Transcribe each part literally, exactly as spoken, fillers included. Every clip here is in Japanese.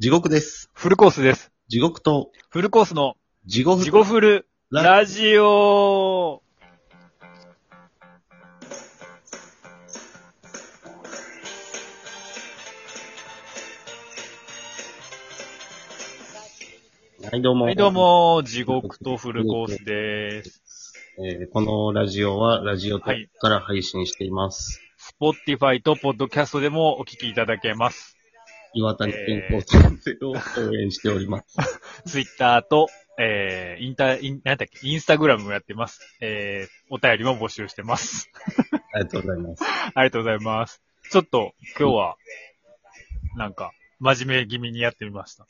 地獄です。 フルコースです。 地獄と、 フルコースの、 地獄、 地獄フルラジオ。 はいどうも。 はいどうも、地獄とフルコースです。 えー、このラジオはラジオトークから配信しています。 Spotify と Podcast でもお聞きいただけます。 岩谷健康先生を応援しております。 Twitter と、えー、インター、イン、なんだっけ、インスタグラムもやってます。えー、お便りも募集してます。 ありがとうございます。 ありがとうございます。ちょっと、今日は、なんか、真面目気味にやってみました。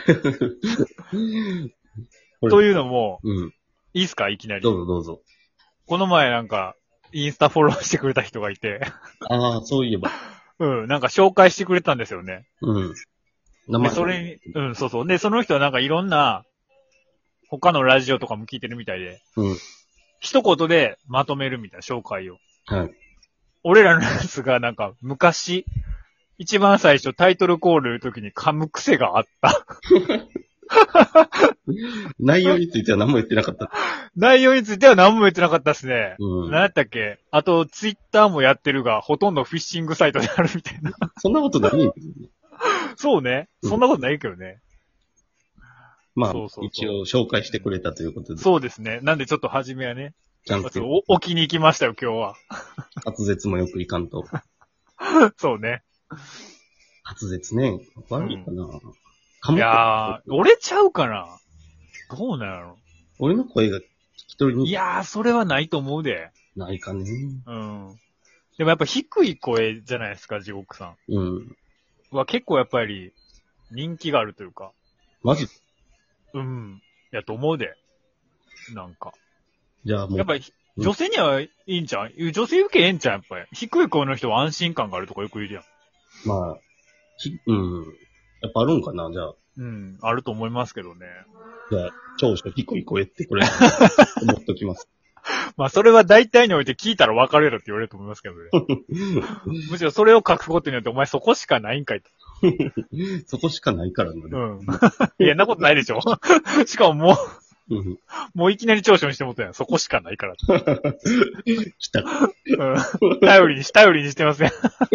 というのも、 うん。 いいっすかいきなり。 どうぞどうぞ。 この前なんか、インスタフォローしてくれた人がいて。 ああ、そういえば。 うん、なんか紹介してくれたんですよね。 うん。名で、 前。 それに、うん、そうそう。で、その人はなんかいろんな、他のラジオとかも聞いてるみたいで、 うん。 一言でまとめるみたいな紹介を。 はい。 俺らのやつがなんか昔、一番最初タイトルコールの時に噛む癖があった。 内容については何も言ってなかった。 内容については何も言ってなかったですね。 うん。 何やったっけあと、ツイッターもやってるが、ほとんどフィッシングサイトであるみたいな。 そんなことない。 そうね。そんなことないけどね。 まあそうそうそう一応紹介してくれたということで。 そうですね。なんでちょっと初めはね、 ちゃんとお置きに行きましたよ、今日は。 滑舌もよくいかんと。 そうね。 滑舌ね。悪いかな。 いやー、俺ちゃうかな。どうなんやろ。 俺の声が聞き取りにいやー、それはないと思うで。 ないかね。 うん。でもやっぱ低い声じゃないですか、地獄さうん。 ん。は結構やっぱり人気があるというか。 マジうん。やと思うで。なんか。 じゃあもう。 やっぱり女性にはいいんちゃう女性受けええんちゃうやっぱり。低い声の人は安心感があるとかよく言うじゃん。 まあ、ひ、うん。やっぱあるんかなじゃあ。 うん。あると思いますけどね。 じゃあ、長所低い声ってこれ、思っときます。 まあそれは大体において聞いたら分かれるって言われると思いますけどね。むしろそれを書くことによってお前そこしかないんかいと。 そこしかないからな。 うん。いや、んなことないでしょしかももう、もういきなり長所にしてもったやん。そこしかないから。 来た。 うん。頼りにし、頼りにしてますね。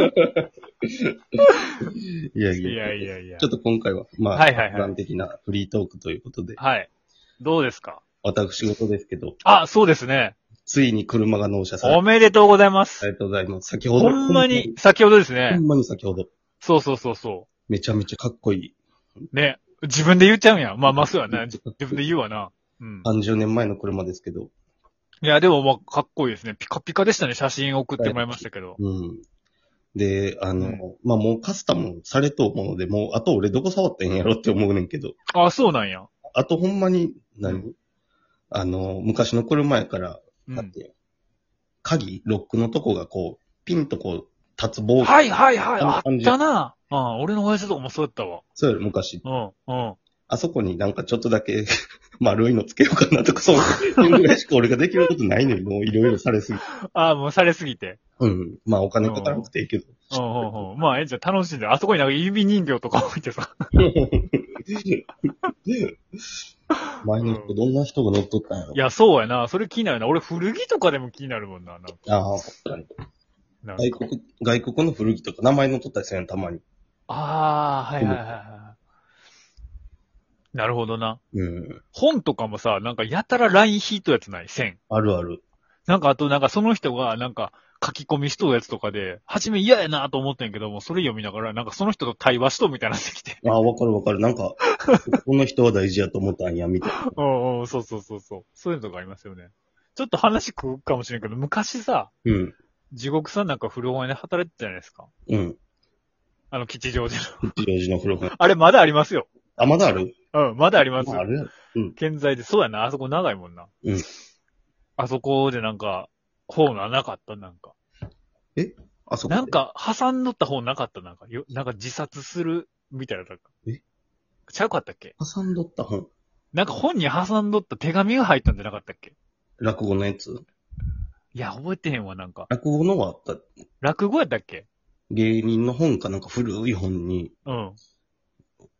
いやいや。 いやいやいや。 ちょっと今回は、まあ、 はいはいはい。 一般的なフリートークということで。 はい。どうですか私事ですけど。 あ、そうですね。 ついに車が納車されおめでとうございます。 ありがとうございます。先ほど。 ほんまに、先ほどですね。 ほんまに先ほど。 そうそうそうそう。めちゃめちゃかっこいい。 ね。自分で言っちゃうんや。まあまあそうやな。自分で言うわな。うん。 さんじゅうねんまえの車ですけど。 いや、でもまあかっこいいですね。ピカピカでしたね。写真送ってもらいましたけど。 うん。で、あの、 うん、 まあ、もうカスタムされと思うので、もう、あと俺どこ触ったんやろって思うねんけど。 あ、そうなんや。 あとほんまに何、 うん、 あの、昔の車やから、 うん、 だって、鍵、ロックのとこがこう、ピンとこう、立つ棒。 はいはいはい、あっあたな。うん、俺の親父とかもそうやったわ。 そうやろ、昔。 うん、うん。 あそこになんかちょっとだけ丸いのつけようかなとか、そういうぐらいしか俺ができることないのに、もういろいろされすぎて。 ああ、もうされすぎて。 うん。まあお金かからなくていいけど。 うんうんうん。まあ、ええじゃん楽しんで。あそこになんか指人形とか置いてさ。 前の人、どんな人が乗っとったんやろ。 いや、そうやな。それ気になるな。俺古着とかでも気になるもんな。なんかああ、確かに。 なんか外国、外国の古着とか名前の取ったりするやん、たまに。 ああ、はいはいはいはい。なるほどな。 うん。 本とかもさ、なんかやたらライン引いとやつない線。 あるある。 なんかあと、なんかその人が、なんか書き込みしとるやつとかで、初め嫌やなと思ったんやけども、それ読みながら、なんかその人と対話しとるみたいになってきて。 ああ、わかるわかる。なんか、この人は大事やと思ったんや、みたいな。 うんうん、そうそうそうそう。そういうのがありますよね。ちょっと話食うかもしれんけど、昔さ、 うん。 地獄さんなんか古本屋で働いてたじゃないですか。 うん。 あの、吉祥寺の。 吉祥寺の古本。 あれまだありますよ。 あ、まだあるうん、まだあります。 まあ、あるやろ。うん。 健在で。そうやな、あそこ長いもんな。 うん。 あそこでなんか、本はなかったなんか。 えあそこなんか、挟んどった本なかったなんか、よ、なんか自殺する、みたいな、なんか。 えちゃうかったっけ挟んどった本。 なんか本に挟んどった手紙が入ったんじゃなかったっけ落語のやついや、覚えてへんわ、なんか。 落語のはあった。 落語やったっけ芸人の本かなんか古い本に、 うん。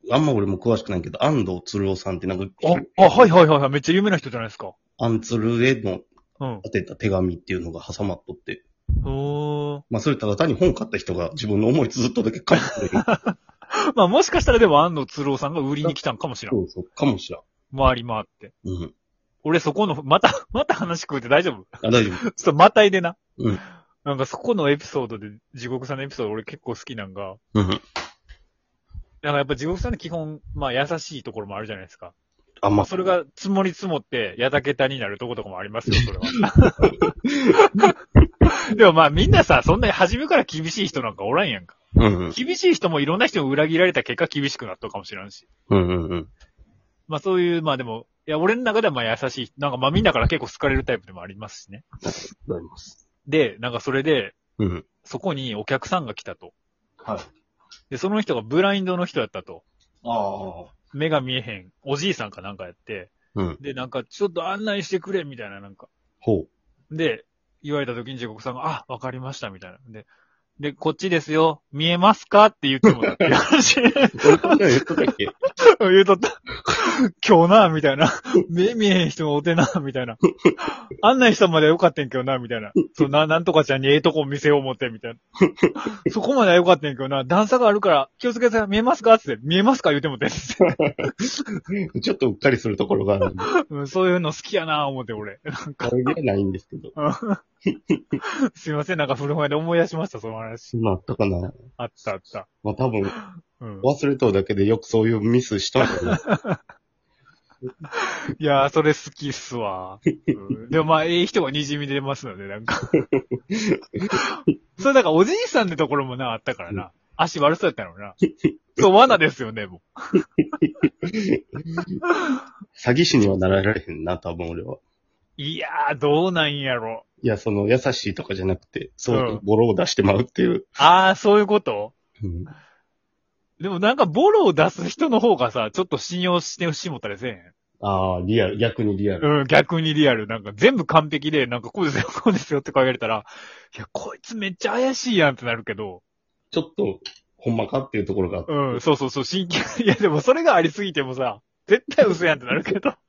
あんま俺も詳しくないけど、安藤鶴夫さんってなんか、 あ、あ、はいはいはいはい。めっちゃ有名な人じゃないですか。 アンツルへのうん。 当てた手紙っていうのが挟まっとって、 おー。 まあそれただ単に本買った人が自分の思い綴っただけ書いてくれる。 まあもしかしたらでも安藤鶴夫さんが売りに来たんかもしれん。 そうそう、かもしらん。 回り回って。 うん。 俺そこの、また、また話食うて大丈夫？ あ、大丈夫。 ちょっとまたいでな。 うん。 なんかそこのエピソードで、地獄さんのエピソード俺結構好きなんが、 うん。 なんかやっぱ地獄さんの基本、まあ優しいところもあるじゃないですか。 あ、まあ、 それが積もり積もって、やたけたになるとことかもありますよ、それは。でもまあみんなさ、そんなに初めから厳しい人なんかおらんやんか。 うんうん。 厳しい人もいろんな人に裏切られた結果厳しくなったかもしれんし。 うんうんうん。 まあそういう、まあでも、いや俺の中ではまあ優しい、なんかまあみんなから結構好かれるタイプでもありますしね。 ありがとうございます。 で、なんかそれで、 うん。 そこにお客さんが来たと。 はい。 で、その人がブラインドの人だったと。 ああ。 目が見えへん、おじいさんかなんかやって、 うん。 で、なんかちょっと案内してくれ、みたいななんか。 ほう。 で、言われた時に地獄さんが、あ、わかりました、みたいな。で、で、こっちですよ。見えますかって言ってもらっていう話。 俺こんなん言っとったっけ？ 言うとった。今日な、みたいな。目見えへん人がおてな、みたいな。案内したまではよかったんけどな、みたいな。そう、な、なんとかちゃんにええとこ見せよう思って、みたいな。そこまではよかったんやけどな、段差があるから気をつけてください。見えますかって見えますか言うてもて。 ちょっとうっかりするところがあるんで。 うん、そういうの好きやな、思って、俺。なんか。 あれじゃないんですけど。 すいません、なんか古本屋で思い出しました、その話。 今あったかな？ あったあった。 まあ多分、 うん。 忘れとるだけでよくそういうミスしたんだね。 いやー、それ好きっすわ。うん、でもまあ、ええ人が滲み出ますので、なんか。それだからおじいさんってところもな、あったからな。足悪そうやったのな。そう、罠ですよね、もう。 詐欺師にはなられへんな、多分俺は。 いやー、どうなんやろ。 いや、その優しいとかじゃなくて、そういうボロを出してまうっていう。 あー、そういうこと、 うん、 でもなんかボロを出す人の方がさ、ちょっと信用してしもったりせえへん。 ああ、リアル、逆にリアル。 うん、逆にリアル。なんか全部完璧で、なんかこうですよ、こうですよって書かれたら、いや、こいつめっちゃ怪しいやんってなるけど。 ちょっと、ほんまかっていうところがあって。 うん、そうそうそう、真剣。いや、でもそれがありすぎてもさ、絶対嘘やんってなるけど。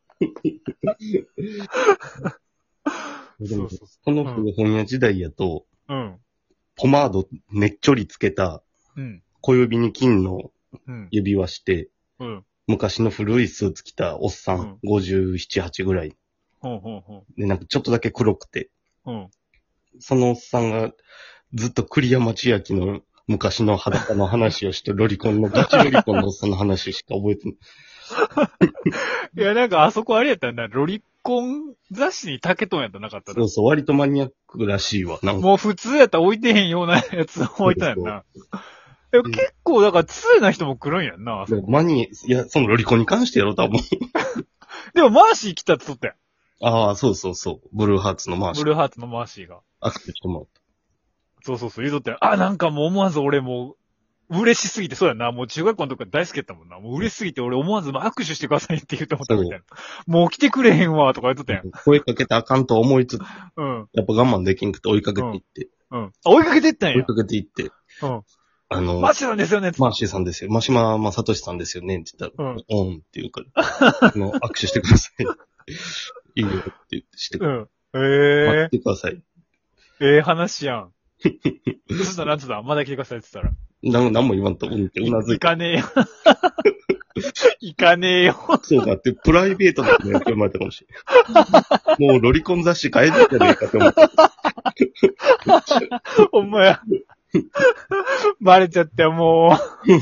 でもそうそうそこの古本屋時代やと、 う。うん。 ポマードねっちょりつけた、 うん。 小指に金のうん。 指輪して、 うん。 昔の古いスーツ着たおっさん、ごじゅうなな、はちぐらい。 ほんほんほん。 で、なんかちょっとだけ黒くて、 うん。 そのおっさんがずっと栗山千明の昔の裸の話をして、ロリコンの、ガチロリコンのおっさんの話しか覚えてない。 いや、なんかあそこあれやったんだ。ロリコン雑誌に竹トンやったなかったな。 そうそう、割とマニアックらしいわ。なんかもう普通やったら置いてへんようなやつ置いたんやんな。でも結構、だから通な人も来るんやんな。あそこマニ、いや、そのロリコンに関してやろ、多分。 でもマーシー来たって撮ったやん。 ああ、そうそうそう。ブルーハーツのマーシブルーハーツのマーシーが。 握手してもらっそうそうそう、言うとったやん。あ、なんかもう思わず俺もう、嬉しすぎて、そうやな。もう中学校の時から大好きやったもんな。もう嬉しすぎて俺思わず握手してくださいって言ってもったみたいな。もう来てくれへんわ、とか言っとったやん。 た。声かけたらあかんと思いつつ、 うん。 やっぱ我慢できんくて追いかけていって。 うん。あ、追いかけてったんや。 追いかけていって、 うん。 あの、 マッシュなんですよね、 マーシーさんですよ。マシママサトシさんですよねって言ったら、 うんうんって言うから、あの、握手してください。いいよって言ってしてくうれ。 ん。 待っええてください。 ー。ええ話やん。そしたらなんつったまだ来てくださいって言ったら。 なんなんも言わんと、うんってうなずいて。 行かねえよ。行かねえよ。 そうかって、プライベートだってやってもらったかもしれない。もうロリコン雑誌変えてんじゃねえかって思って。 ほんまや。バレちゃったよ、も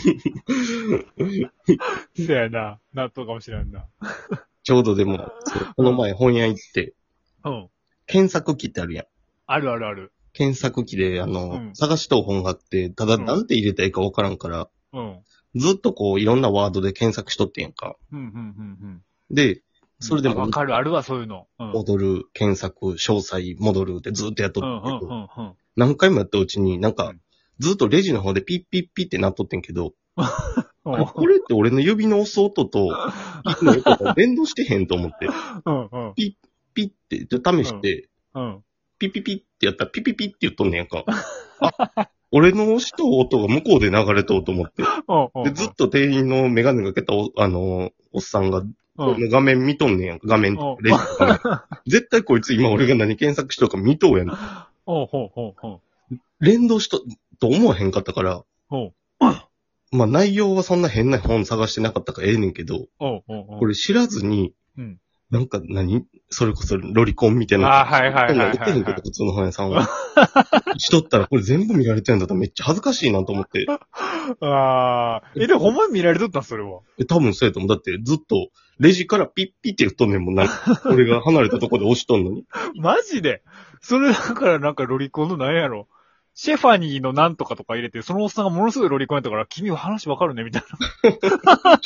う。そやな。納豆かもしれんな。 ちょうどでも、そうこの前本屋行って、 うん。 検索機ってあるやん。 あるあるある。 検索機で、あの、 うん探しとう本があって、ただうんなんて入れたらいいかわからんから、 うん。 ずっとこういろんなワードで検索しとってんやんか。 うん、うん、うん、うん。 で、それであもわかる、あるわ、そういうの。うん。 踊る、検索、詳細、戻るってずっとやっとうん、うん、 ったけど、 うん、うん。 何回もやったうちになんかうん、 ずっとレジの方でピッピッピッってなっとってんけど、 うんこれって俺の指の押す音と、息の音が連動してへんと思って、 うん、うん。 ピッピッって、じゃあ試して、 うん。 ピピピってやったらピピピって言っとんねやんか。あ、俺の押しと音が向こうで流れとうと思って。で、ずっと店員のメガネかけたお、あの、おっさんが、画面見とんねんやんか。画面、レジ画面。絶対こいつ今俺が何検索しとるか見とうやん。 ほうほうほうほう。 連動しと、と思わへんかったから、 ほう。 まあ内容はそんな変な本探してなかったからええねんけど、 ほうほうほう。 これ知らずに、 うん、 なんか何それこそロリコンみたいな。 ああ、はいはいはいはい、はい。 売ってへんけど、普通の本屋さんは。しとったらこれ全部見られてんだったらめっちゃ恥ずかしいなと思って。 ああ。え、でもほんまに見られとったんそれは。 え、多分そうやと思う。だってずっと、レジからピッピって言っとんねんもんな。俺が離れたとこで押しとんのに。 マジでそれだからなんかロリコンの何やろ。シェファニーのなんとかとか入れて、そのおっさんがものすごいロリコンやったから、君は話わかるねみたいな。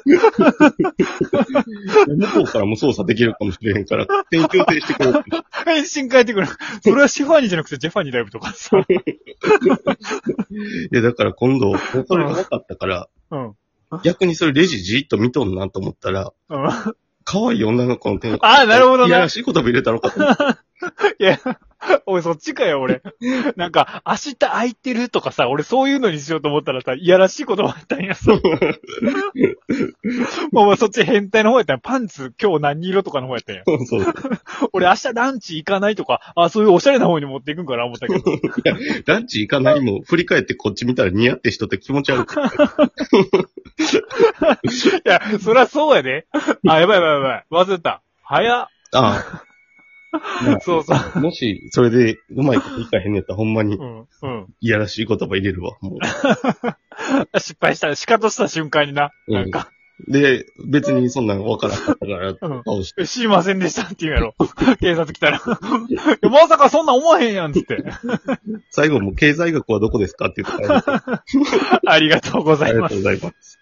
向こうからも操作できるかもしれへんから、点強制してくれって。 返信変えてくる。それはシェファニーじゃなくてジェファニーだよとかさ。 いや、だから今度、それが分かったから、 うん。 逆にそれレジじーっと見とんなと思ったら、 うん。 可愛い女の子の手の。 ああ、なるほどな。 いやらしい言葉入れたのかと思った。 いや、おい、そっちかよ、俺。なんか、明日空いてるとかさ、俺そういうのにしようと思ったらさ、いやらしい言葉やったんやさ。もう、もうそっち変態の方やったんや。パンツ今日何色とかの方やったんや。 そう。 俺明日ランチ行かないとか、あ、そういうおしゃれな方に持っていくんかな思ったけど。いや、ランチ行かないも振り返ってこっち見たら似合って人って気持ち悪く。 いや、そりゃそうやで。あ、やばいやばいやばい。忘れた。早っ。 ああ。 そうそう。 もし、それでうまいこといかへんねやったらほんまに、 うん、うん。 いやらしい言葉入れるわ、もう。失敗した、シカとした瞬間にな。 うん、 なんか。 で、別にそんなの分からなかったから、 倒して、うん。知りませんでしたって言うやろ。警察来たら。まさかそんな思わへんやんつって。 最後も経済学はどこですかって言ってた。 ありがとうございます。 ありがとうございます。